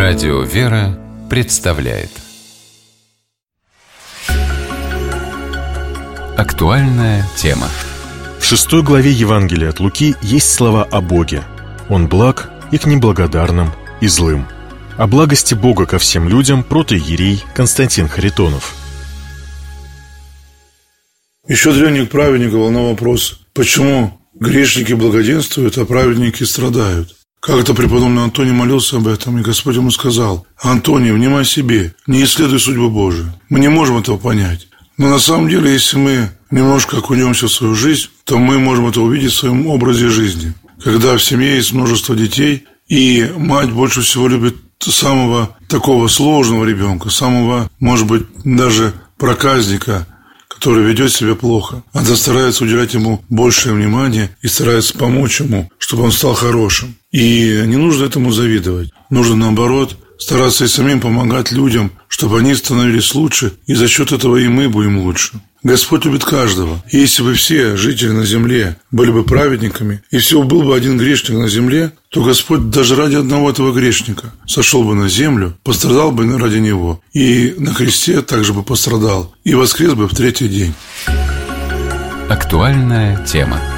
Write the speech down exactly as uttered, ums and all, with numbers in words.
Радио «Вера» представляет актуальная тема. В шестой главе Евангелия от Луки есть слова о Боге. Он благ и к неблагодарным, и злым. О благости Бога ко всем людям протоиерей Константин Харитонов. Еще древних праведников волновал вопрос, почему грешники благоденствуют, а праведники страдают. Как-то преподобный Антоний молился об этом, и Господь ему сказал: «Антоний, внимай себе, не исследуй судьбу Божию». Мы не можем этого понять. Но на самом деле, если мы немножко окунемся в свою жизнь, то мы можем это увидеть в своем образе жизни. Когда в семье есть множество детей, и мать больше всего любит самого такого сложного ребенка, самого, может быть, даже проказника, который ведет себя плохо. Она старается уделять ему большее внимание и старается помочь ему, чтобы он стал хорошим. И не нужно этому завидовать. Нужно, наоборот, стараться и самим помогать людям, чтобы они становились лучше, и за счет этого и мы будем лучше. Господь любит каждого. И если бы все жители на земле были бы праведниками, и всего был бы один грешник на земле, то Господь даже ради одного этого грешника сошел бы на землю, пострадал бы ради него, и на кресте также бы пострадал, и воскрес бы в третий день. Актуальная тема.